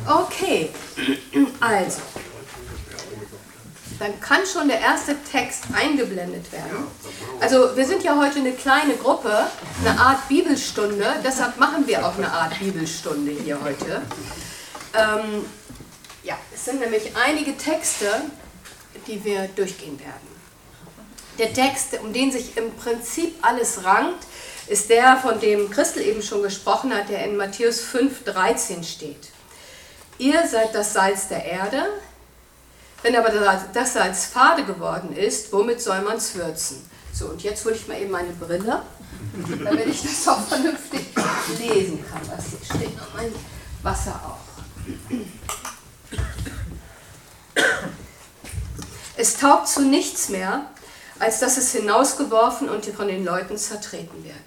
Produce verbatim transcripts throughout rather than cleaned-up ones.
Okay, also, dann kann schon der erste Text eingeblendet werden. Also wir sind ja heute eine kleine Gruppe, eine Art Bibelstunde, deshalb machen wir auch eine Art Bibelstunde hier heute. Ähm, ja, es sind nämlich einige Texte, die wir durchgehen werden. Der Text, um den sich im Prinzip alles rankt, ist der, von dem Christel eben schon gesprochen hat, der in Matthäus fünf, dreizehn steht. Ihr seid das Salz der Erde, wenn aber das Salz fade geworden ist, womit soll man es würzen? So, und jetzt hole ich mal eben meine Brille, damit ich das auch vernünftig lesen kann, was hier steht. Und mein Wasser auch. Es taugt zu nichts mehr, als dass es hinausgeworfen und von den Leuten zertreten wird.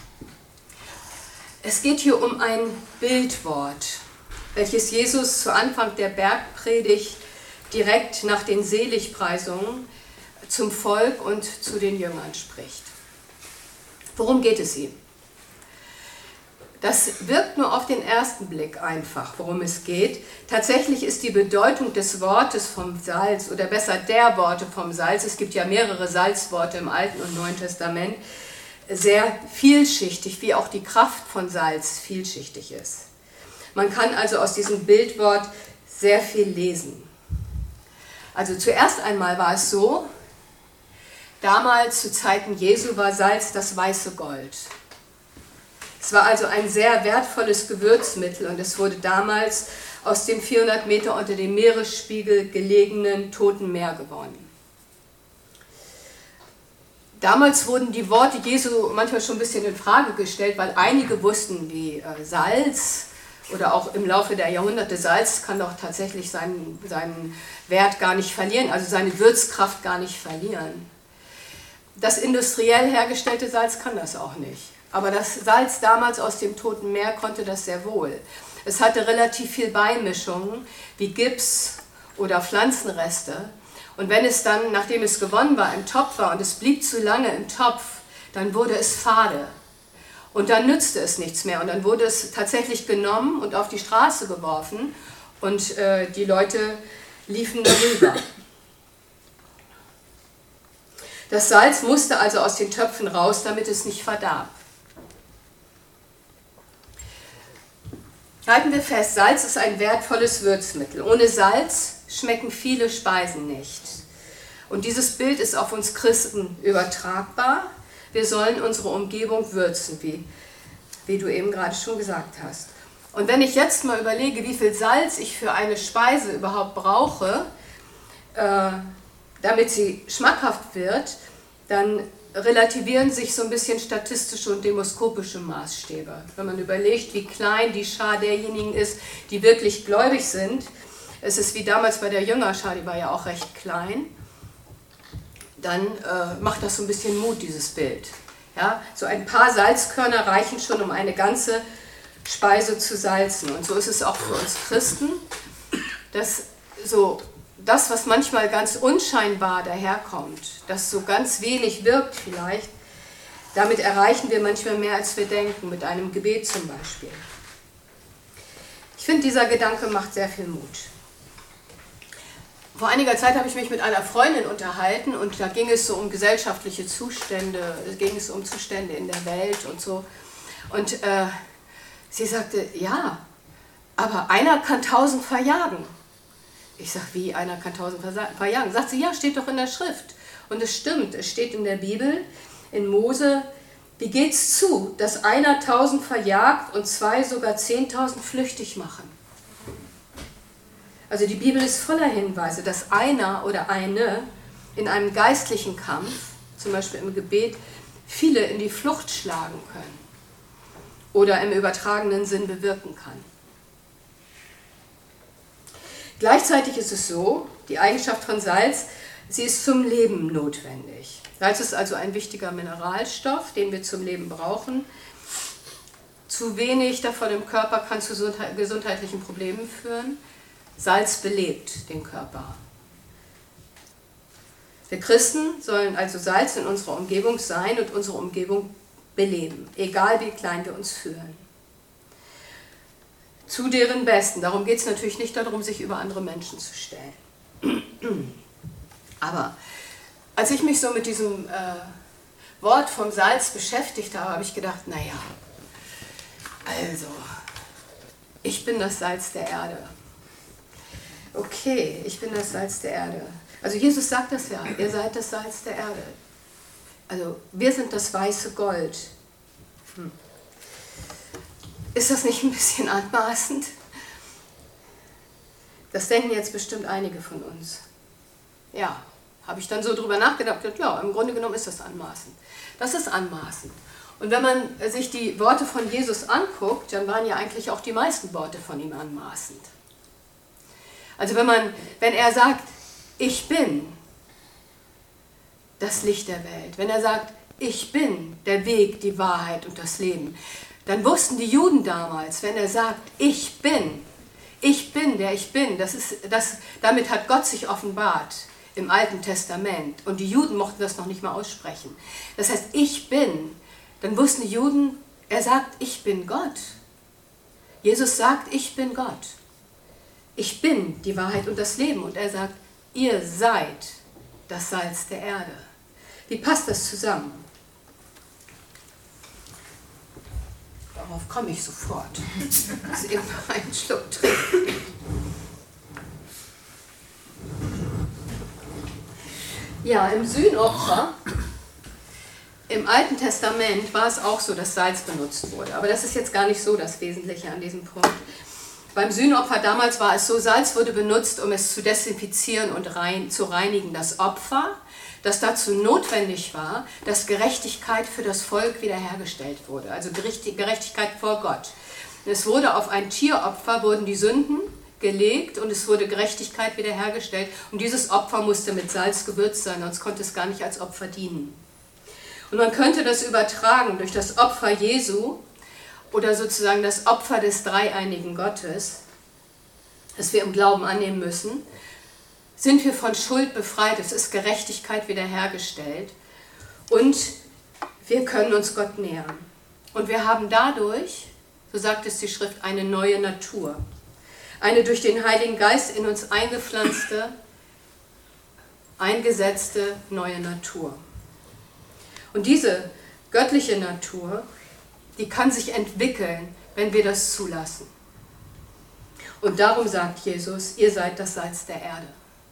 Es geht hier um ein Bildwort, welches Jesus zu Anfang der Bergpredigt direkt nach den Seligpreisungen zum Volk und zu den Jüngern spricht. Worum geht es ihm? Das wirkt nur auf den ersten Blick einfach, worum es geht. Tatsächlich ist die Bedeutung des Wortes vom Salz, oder besser der Worte vom Salz, es gibt ja mehrere Salzworte im Alten und Neuen Testament, sehr vielschichtig, wie auch die Kraft von Salz vielschichtig ist. Man kann also aus diesem Bildwort sehr viel lesen. Also zuerst einmal war es so, damals zu Zeiten Jesu war Salz das weiße Gold. Es war also ein sehr wertvolles Gewürzmittel und es wurde damals aus dem vierhundert Meter unter dem Meeresspiegel gelegenen Toten Meer gewonnen. Damals wurden die Worte Jesu manchmal schon ein bisschen in Frage gestellt, weil einige wussten, wie äh, Salz oder auch im Laufe der Jahrhunderte, Salz kann doch tatsächlich seinen, seinen Wert gar nicht verlieren, also seine Würzkraft gar nicht verlieren. Das industriell hergestellte Salz kann das auch nicht. Aber das Salz damals aus dem Toten Meer konnte das sehr wohl. Es hatte relativ viel Beimischungen, wie Gips oder Pflanzenreste. Und wenn es dann, nachdem es gewonnen war, im Topf war und es blieb zu lange im Topf, dann wurde es fade. Und dann nützte es nichts mehr. Und dann wurde es tatsächlich genommen und auf die Straße geworfen. Und äh, die Leute liefen darüber. Das Salz musste also aus den Töpfen raus, damit es nicht verdarb. Halten wir fest, Salz ist ein wertvolles Würzmittel. Ohne Salz schmecken viele Speisen nicht. Und dieses Bild ist auf uns Christen übertragbar. Wir sollen unsere Umgebung würzen, wie, wie du eben gerade schon gesagt hast. Und wenn ich jetzt mal überlege, wie viel Salz ich für eine Speise überhaupt brauche, äh, damit sie schmackhaft wird, dann relativieren sich so ein bisschen statistische und demoskopische Maßstäbe. Wenn man überlegt, wie klein die Schar derjenigen ist, die wirklich gläubig sind, es ist wie damals bei der Jüngerschar, die war ja auch recht klein, dann äh, macht das so ein bisschen Mut, dieses Bild. Ja, so ein paar Salzkörner reichen schon, um eine ganze Speise zu salzen. Und so ist es auch für uns Christen, dass so das, was manchmal ganz unscheinbar daherkommt, das so ganz wenig wirkt vielleicht, damit erreichen wir manchmal mehr, als wir denken, mit einem Gebet zum Beispiel. Ich finde, dieser Gedanke macht sehr viel Mut. Vor einiger Zeit habe ich mich mit einer Freundin unterhalten und da ging es so um gesellschaftliche Zustände, es ging es um Zustände in der Welt und so. Und äh, sie sagte, ja, aber einer kann tausend verjagen. Ich sage, wie, einer kann tausend verjagen? Sagt sie, ja, steht doch in der Schrift. Und es stimmt, es steht in der Bibel, in Mose, wie geht's zu, dass einer tausend verjagt und zwei sogar zehntausend flüchtig machen? Also die Bibel ist voller Hinweise, dass einer oder eine in einem geistlichen Kampf, zum Beispiel im Gebet, viele in die Flucht schlagen können oder im übertragenen Sinn bewirken kann. Gleichzeitig ist es so, die Eigenschaft von Salz, sie ist zum Leben notwendig. Salz ist also ein wichtiger Mineralstoff, den wir zum Leben brauchen. Zu wenig davon im Körper kann zu gesundheitlichen Problemen führen. Salz belebt den Körper. Wir Christen sollen also Salz in unserer Umgebung sein und unsere Umgebung beleben, egal wie klein wir uns fühlen. zu deren Besten. Darum geht es natürlich nicht darum, sich über andere Menschen zu stellen. Aber als ich mich so mit diesem äh, Wort vom Salz beschäftigt habe, habe ich gedacht, naja, also, ich bin das Salz der Erde. Okay, ich bin das Salz der Erde. Also Jesus sagt das ja, ihr seid das Salz der Erde. Also wir sind das weiße Gold. Hm. Ist das nicht ein bisschen anmaßend? Das denken jetzt bestimmt einige von uns. Ja, habe ich dann so drüber nachgedacht, ja, im Grunde genommen ist das anmaßend. Das ist anmaßend. Und wenn man sich die Worte von Jesus anguckt, dann waren ja eigentlich auch die meisten Worte von ihm anmaßend. Also wenn man, wenn er sagt, ich bin das Licht der Welt, wenn er sagt, ich bin der Weg, die Wahrheit und das Leben, dann wussten die Juden damals, wenn er sagt, ich bin, ich bin, der ich bin, das ist, das, damit hat Gott sich offenbart im Alten Testament. Und die Juden mochten das noch nicht mal aussprechen. Das heißt, ich bin, dann wussten die Juden, er sagt, ich bin Gott. Jesus sagt, ich bin Gott. Ich bin die Wahrheit und das Leben. Und er sagt, ihr seid das Salz der Erde. Wie passt das zusammen? Darauf komme ich sofort. Ich muss eben noch einen Schluck trinken. Ja, im Sühnopfer, im Alten Testament war es auch so, dass Salz benutzt wurde. Aber das ist jetzt gar nicht so das Wesentliche an diesem Punkt. Beim Sühnopfer damals war es so, Salz wurde benutzt, um es zu desinfizieren und rein, zu reinigen. Das Opfer, das dazu notwendig war, dass Gerechtigkeit für das Volk wiederhergestellt wurde. Also Gerechtigkeit vor Gott. Es wurde auf ein Tieropfer, wurden die Sünden gelegt und es wurde Gerechtigkeit wiederhergestellt. Und dieses Opfer musste mit Salz gewürzt sein, sonst konnte es gar nicht als Opfer dienen. Und man könnte das übertragen durch das Opfer Jesu oder sozusagen das Opfer des dreieinigen Gottes, das wir im Glauben annehmen müssen. Sind wir von Schuld befreit, es ist Gerechtigkeit wiederhergestellt und wir können uns Gott nähern. Und wir haben dadurch, so sagt es die Schrift, eine neue Natur. Eine durch den Heiligen Geist in uns eingepflanzte, eingesetzte neue Natur. Und diese göttliche Natur, die kann sich entwickeln, wenn wir das zulassen. Und darum sagt Jesus, ihr seid das Salz der Erde.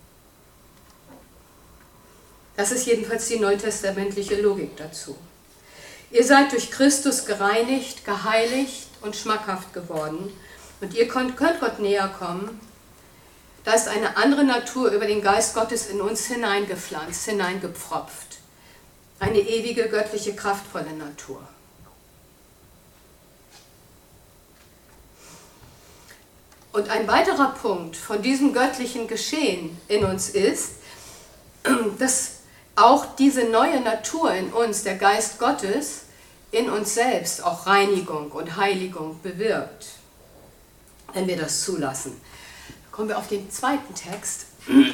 Das ist jedenfalls die neutestamentliche Logik dazu. Ihr seid durch Christus gereinigt, geheiligt und schmackhaft geworden. Und ihr könnt, könnt Gott näher kommen. Da ist eine andere Natur über den Geist Gottes in uns hineingepflanzt, hineingepfropft. Eine ewige, göttliche, kraftvolle Natur. Und ein weiterer Punkt von diesem göttlichen Geschehen in uns ist, dass auch diese neue Natur in uns, der Geist Gottes, in uns selbst auch Reinigung und Heiligung bewirkt, wenn wir das zulassen. Kommen wir auf den zweiten Text.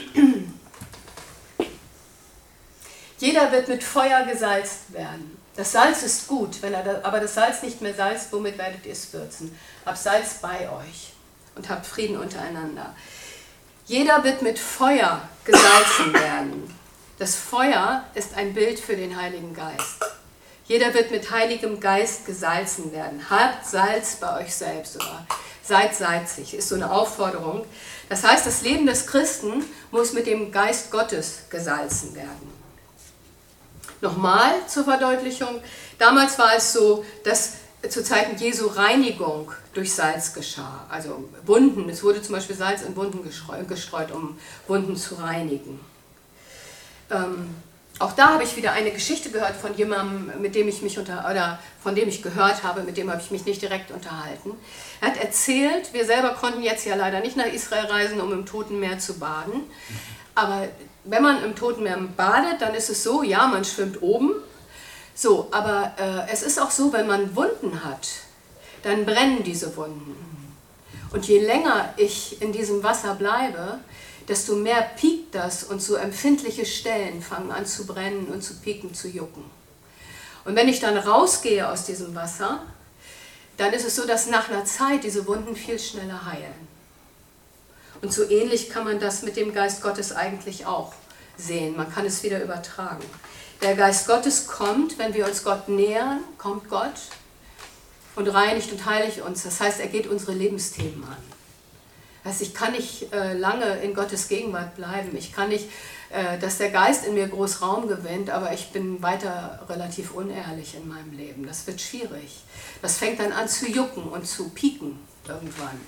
Jeder wird mit Feuer gesalzt werden. Das Salz ist gut, wenn er das, aber das Salz nicht mehr salzt, womit werdet ihr es würzen? Habt Salz bei euch und habt Frieden untereinander. Jeder wird mit Feuer gesalzen werden. Das Feuer ist ein Bild für den Heiligen Geist. Jeder wird mit Heiligem Geist gesalzen werden. Habt Salz bei euch selbst oder seid salzig, ist so eine Aufforderung. Das heißt, das Leben des Christen muss mit dem Geist Gottes gesalzen werden. Nochmal zur Verdeutlichung. Damals war es so, dass zu Zeiten Jesu Reinigung durch Salz geschah. Also Wunden, es wurde zum Beispiel Salz in Wunden gestreut, um Wunden zu reinigen. Ähm, auch da habe ich wieder eine Geschichte gehört von jemandem, mit dem ich mich unter, oder von dem ich gehört habe, mit dem habe ich mich nicht direkt unterhalten. Er hat erzählt, wir selber konnten jetzt ja leider nicht nach Israel reisen, um im Toten Meer zu baden. Aber wenn man im Toten Meer badet, dann ist es so, ja, man schwimmt oben. So, aber äh, es ist auch so, wenn man Wunden hat, dann brennen diese Wunden. Und je länger ich in diesem Wasser bleibe, desto mehr piekt das und so empfindliche Stellen fangen an zu brennen und zu pieken, zu jucken. Und wenn ich dann rausgehe aus diesem Wasser, dann ist es so, dass nach einer Zeit diese Wunden viel schneller heilen. Und so ähnlich kann man das mit dem Geist Gottes eigentlich auch sehen. Man kann es wieder übertragen. Der Geist Gottes kommt, wenn wir uns Gott nähern, kommt Gott und reinigt und heiligt uns. Das heißt, er geht unsere Lebensthemen an. Das heißt, ich kann nicht äh, lange in Gottes Gegenwart bleiben. Ich kann nicht, äh, dass der Geist in mir groß Raum gewinnt, aber ich bin weiter relativ unehrlich in meinem Leben. Das wird schwierig. Das fängt dann an zu jucken und zu pieken irgendwann.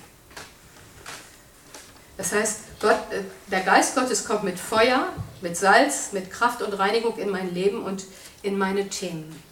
Das heißt, Gott, der Geist Gottes kommt mit Feuer, mit Salz, mit Kraft und Reinigung in mein Leben und in meine Themen.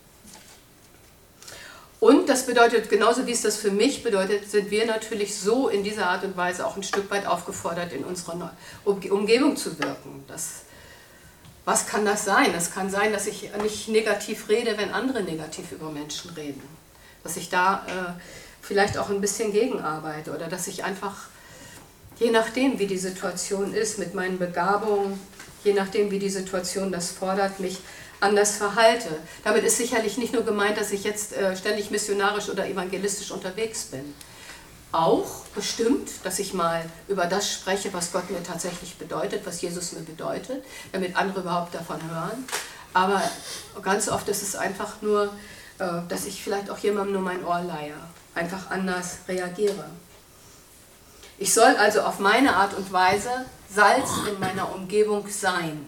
Und das bedeutet, genauso wie es das für mich bedeutet, sind wir natürlich so in dieser Art und Weise auch ein Stück weit aufgefordert, in unserer Umgebung zu wirken. Das, was kann das sein? Das kann sein, dass ich nicht negativ rede, wenn andere negativ über Menschen reden. Dass ich da äh, vielleicht auch ein bisschen gegenarbeite oder dass ich einfach, je nachdem, wie die Situation ist, mit meinen Begabungen, je nachdem, wie die Situation das fordert, mich anders verhalte. Damit ist sicherlich nicht nur gemeint, dass ich jetzt äh, ständig missionarisch oder evangelistisch unterwegs bin. Auch bestimmt, dass ich mal über das spreche, was Gott mir tatsächlich bedeutet, was Jesus mir bedeutet, damit andere überhaupt davon hören. Aber ganz oft ist es einfach nur, äh, dass ich vielleicht auch jemandem nur mein Ohr leihe, einfach anders reagiere. Ich soll also auf meine Art und Weise Salz in meiner Umgebung sein.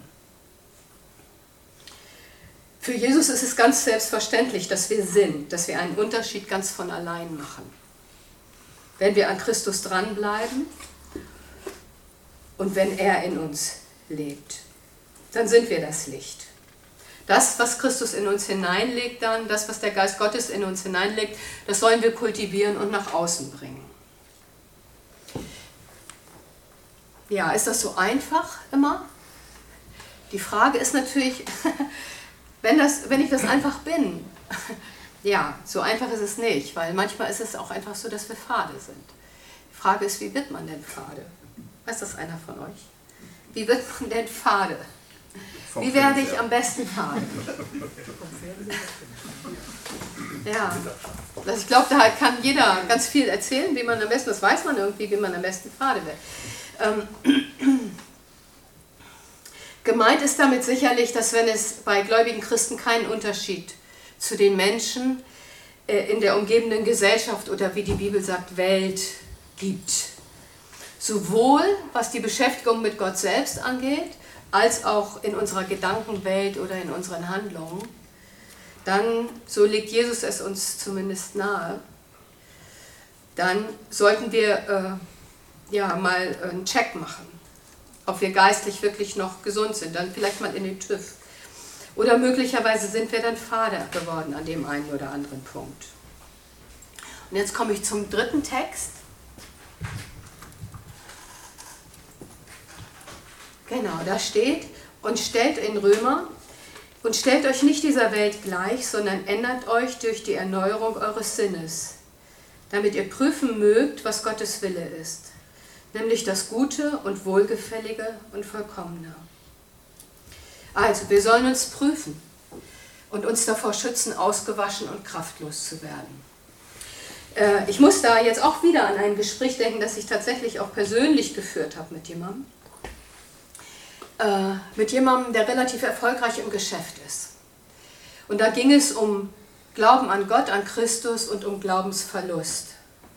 Für Jesus ist es ganz selbstverständlich, dass wir sind, dass wir einen Unterschied ganz von allein machen. Wenn wir an Christus dranbleiben und wenn er in uns lebt, dann sind wir das Licht. Das, was Christus in uns hineinlegt dann, das, was der Geist Gottes in uns hineinlegt, das sollen wir kultivieren und nach außen bringen. Ja, ist das so einfach immer? Die Frage ist natürlich, wenn, das, wenn ich das einfach bin, ja, so einfach ist es nicht, weil manchmal ist es auch einfach so, dass wir fade sind. Die Frage ist, wie wird man denn fade? Weiß das einer von euch? Wie wird man denn fade? Wie werde ich am besten fade? Ja, also ich glaube, da kann jeder ganz viel erzählen, wie man am besten, das weiß man irgendwie, wie man am besten fade wird. Ähm, gemeint ist damit sicherlich, dass wenn es bei gläubigen Christen keinen Unterschied zu den Menschen äh, in der umgebenden Gesellschaft oder wie die Bibel sagt, Welt gibt. Sowohl was die Beschäftigung mit Gott selbst angeht, als auch in unserer Gedankenwelt oder in unseren Handlungen, dann, so legt Jesus es uns zumindest nahe, dann sollten wir äh, ja, mal einen Check machen, ob wir geistlich wirklich noch gesund sind, dann vielleicht mal in den TÜV. Oder möglicherweise sind wir dann fade geworden an dem einen oder anderen Punkt. Und jetzt komme ich zum dritten Text. Genau, da steht, und stellt in Römer, und stellt euch nicht dieser Welt gleich, sondern ändert euch durch die Erneuerung eures Sinnes, damit ihr prüfen mögt, was Gottes Wille ist, nämlich das Gute und Wohlgefällige und Vollkommene. Also, wir sollen uns prüfen und uns davor schützen, ausgewaschen und kraftlos zu werden. Äh, ich muss da jetzt auch wieder an ein Gespräch denken, das ich tatsächlich auch persönlich geführt habe mit jemandem. Äh, mit jemandem, der relativ erfolgreich im Geschäft ist. Und da ging es um Glauben an Gott, an Christus und um Glaubensverlust.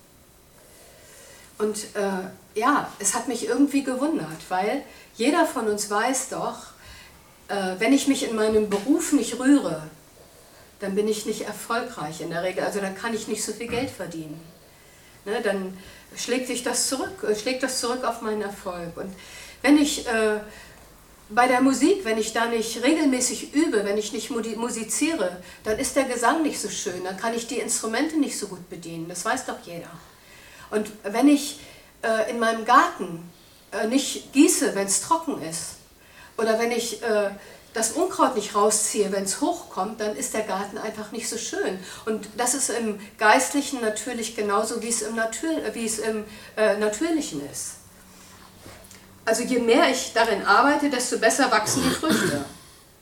Und äh, ja, es hat mich irgendwie gewundert, weil jeder von uns weiß doch, äh, wenn ich mich in meinem Beruf nicht rühre, dann bin ich nicht erfolgreich in der Regel, also dann kann ich nicht so viel Geld verdienen. Ne, dann schlägt sich das zurück, schlägt das zurück auf meinen Erfolg. Und wenn ich äh, bei der Musik, wenn ich da nicht regelmäßig übe, wenn ich nicht musiziere, dann ist der Gesang nicht so schön, dann kann ich die Instrumente nicht so gut bedienen, das weiß doch jeder. Und wenn ich äh, in meinem Garten äh, nicht gieße, wenn es trocken ist, oder wenn ich äh, das Unkraut nicht rausziehe, wenn es hochkommt, dann ist der Garten einfach nicht so schön. Und das ist im Geistlichen natürlich genauso, wie es im, Natür wie es im äh, Natürlichen ist. Also je mehr ich darin arbeite, desto besser wachsen die Früchte.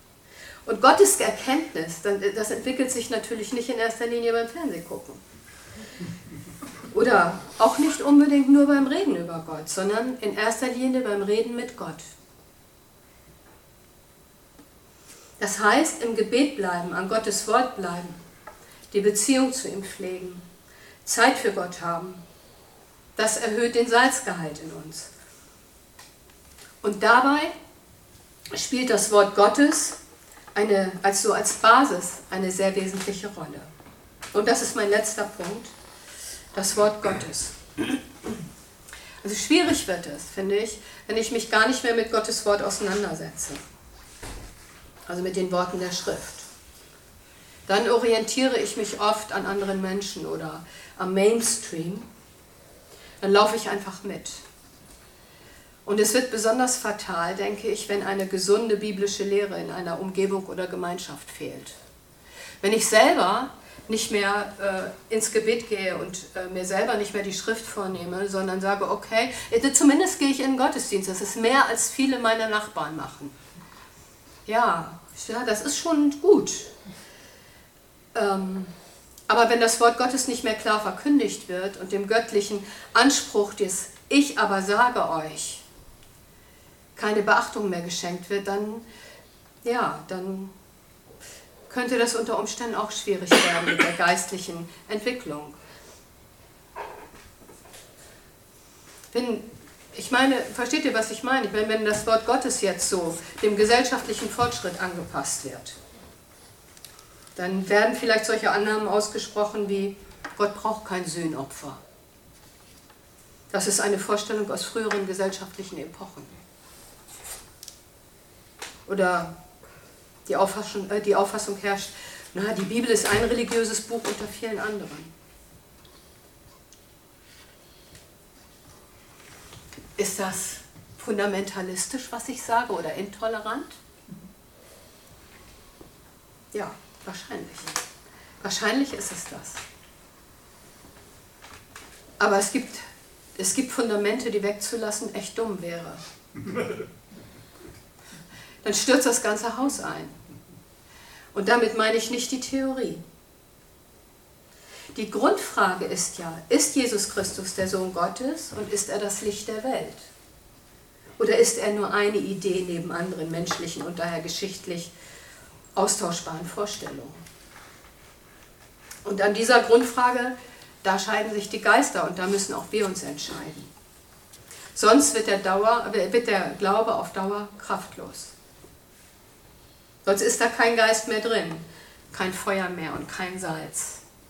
Und Gottes Erkenntnis, das entwickelt sich natürlich nicht in erster Linie beim Fernsehgucken. Oder auch nicht unbedingt nur beim Reden über Gott, sondern in erster Linie beim Reden mit Gott. Das heißt, im Gebet bleiben, an Gottes Wort bleiben, die Beziehung zu ihm pflegen, Zeit für Gott haben. Das erhöht den Salzgehalt in uns. Und dabei spielt das Wort Gottes eine, als, so als Basis eine sehr wesentliche Rolle. Und das ist mein letzter Punkt, das Wort Gottes. Also schwierig wird es, finde ich, wenn ich mich gar nicht mehr mit Gottes Wort auseinandersetze. Also mit den Worten der Schrift. Dann orientiere ich mich oft an anderen Menschen oder am Mainstream. Dann laufe ich einfach mit. Und es wird besonders fatal, denke ich, wenn eine gesunde biblische Lehre in einer Umgebung oder Gemeinschaft fehlt. Wenn ich selber nicht mehr äh, ins Gebet gehe und äh, mir selber nicht mehr die Schrift vornehme, sondern sage, okay, zumindest gehe ich in den Gottesdienst, das ist mehr, als viele meiner Nachbarn machen. Ja, ja, das ist schon gut. Ähm, aber wenn das Wort Gottes nicht mehr klar verkündigt wird und dem göttlichen Anspruch des Ich aber sage euch keine Beachtung mehr geschenkt wird, dann, ja, dann könnte das unter Umständen auch schwierig werden mit der geistlichen Entwicklung. Wenn, ich meine, versteht ihr, was ich meine? Ich meine, wenn das Wort Gottes jetzt so dem gesellschaftlichen Fortschritt angepasst wird, dann werden vielleicht solche Annahmen ausgesprochen wie, Gott braucht kein Sühnopfer. Das ist eine Vorstellung aus früheren gesellschaftlichen Epochen. Oder die Auffassung, äh, die Auffassung herrscht, na, die Bibel ist ein religiöses Buch unter vielen anderen. Ist das fundamentalistisch, was ich sage, oder intolerant? Ja, wahrscheinlich. Wahrscheinlich ist es das. Aber es gibt, es gibt Fundamente, die wegzulassen echt dumm wäre. Dann stürzt das ganze Haus ein. Und damit meine ich nicht die Theorie. Die Grundfrage ist ja, ist Jesus Christus der Sohn Gottes und ist er das Licht der Welt? Oder ist er nur eine Idee neben anderen menschlichen und daher geschichtlich austauschbaren Vorstellungen? Und an dieser Grundfrage, da scheiden sich die Geister und da müssen auch wir uns entscheiden. Sonst wird der, Dauer, wird der Glaube auf Dauer kraftlos. Sonst ist da kein Geist mehr drin, kein Feuer mehr und kein Salz.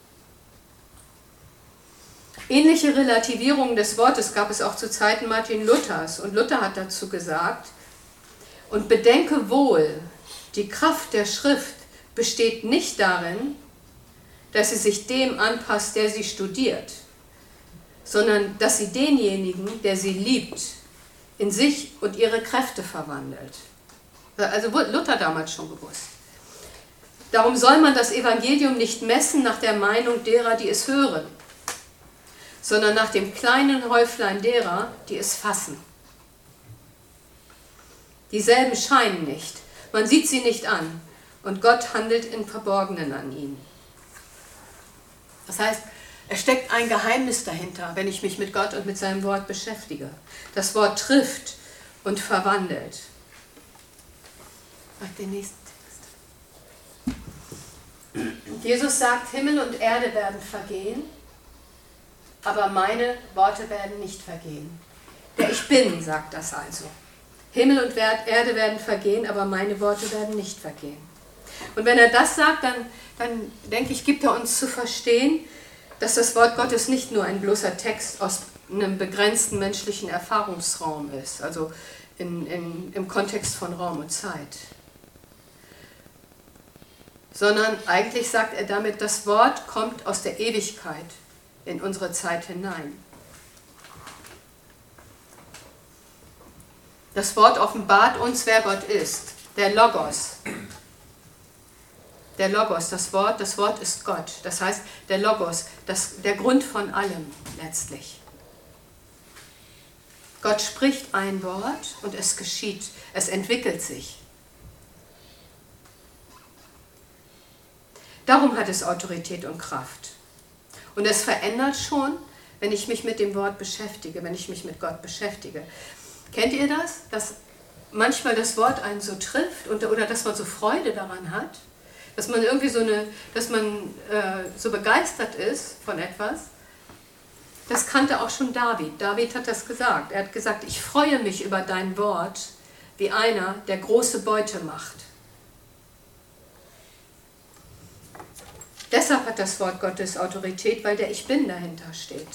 Ähnliche Relativierungen des Wortes gab es auch zu Zeiten Martin Luthers. Und Luther hat dazu gesagt, und bedenke wohl, die Kraft der Schrift besteht nicht darin, dass sie sich dem anpasst, der sie studiert, sondern dass sie denjenigen, der sie liebt, in sich und ihre Kräfte verwandelt. Also Luther damals schon gewusst. Darum soll man das Evangelium nicht messen nach der Meinung derer, die es hören, sondern nach dem kleinen Häuflein derer, die es fassen. Dieselben scheinen nicht, man sieht sie nicht an und Gott handelt im Verborgenen an ihnen. Das heißt, es steckt ein Geheimnis dahinter, wenn ich mich mit Gott und mit seinem Wort beschäftige. Das Wort trifft und verwandelt. Den nächsten Text. Jesus sagt, Himmel und Erde werden vergehen, aber meine Worte werden nicht vergehen. Der Ich Bin sagt das also. Himmel und Erde werden vergehen, aber meine Worte werden nicht vergehen. Und wenn er das sagt, dann, dann denke ich, gibt er uns zu verstehen, dass das Wort Gottes nicht nur ein bloßer Text aus einem begrenzten menschlichen Erfahrungsraum ist, also in, in, im Kontext von Raum und Zeit. Sondern eigentlich sagt er damit, das Wort kommt aus der Ewigkeit in unsere Zeit hinein. Das Wort offenbart uns, wer Gott ist, der Logos. Der Logos, das Wort, das Wort ist Gott. Das heißt, der Logos, das, der Grund von allem letztlich. Gott spricht ein Wort und es geschieht, es entwickelt sich. Darum hat es Autorität und Kraft. Und es verändert schon, wenn ich mich mit dem Wort beschäftige, wenn ich mich mit Gott beschäftige. Kennt ihr das? Dass manchmal das Wort einen so trifft und, oder dass man so Freude daran hat, dass man irgendwie so eine, dass man äh, so begeistert ist von etwas. Das kannte auch schon David. David hat das gesagt. Er hat gesagt, ich freue mich über dein Wort wie einer, der große Beute macht. Deshalb hat das Wort Gottes Autorität, weil der Ich Bin dahinter steht.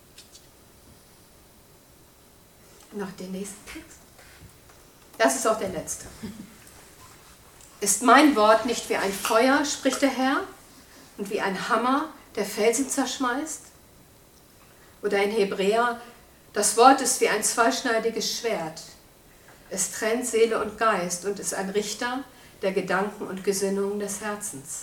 Noch den nächsten Text. Das ist auch der letzte. Ist mein Wort nicht wie ein Feuer, spricht der Herr, und wie ein Hammer, der Felsen zerschmeißt? Oder in Hebräer, das Wort ist wie ein zweischneidiges Schwert. Es trennt Seele und Geist und ist ein Richter der Gedanken und Gesinnungen des Herzens.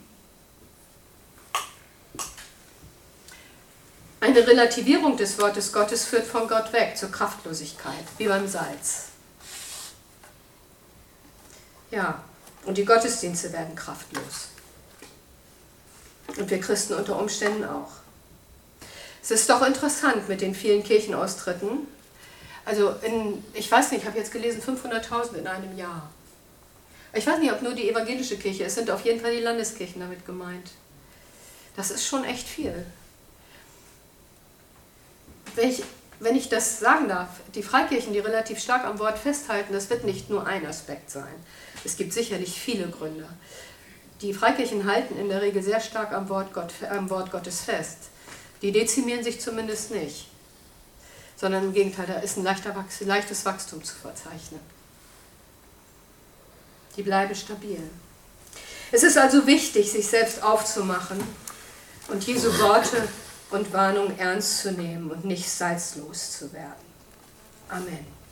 Eine Relativierung des Wortes Gottes führt von Gott weg zur Kraftlosigkeit, wie beim Salz. Ja, und die Gottesdienste werden kraftlos. Und wir Christen unter Umständen auch. Es ist doch interessant mit den vielen Kirchenaustritten. Also, in, ich weiß nicht, ich habe jetzt gelesen, fünfhunderttausend in einem Jahr. Ich weiß nicht, ob nur die evangelische Kirche, es sind auf jeden Fall die Landeskirchen damit gemeint. Das ist schon echt viel. Wenn ich, wenn ich das sagen darf, die Freikirchen, die relativ stark am Wort festhalten, das wird nicht nur ein Aspekt sein. Es gibt sicherlich viele Gründe. Die Freikirchen halten in der Regel sehr stark am Wort, Gott, am Wort Gottes fest. Die dezimieren sich zumindest nicht, sondern im Gegenteil, da ist ein leichter Wachs, leichtes Wachstum zu verzeichnen. Die bleiben stabil. Es ist also wichtig, sich selbst aufzumachen und Jesu Worte und Warnung ernst zu nehmen und nicht salzlos zu werden. Amen.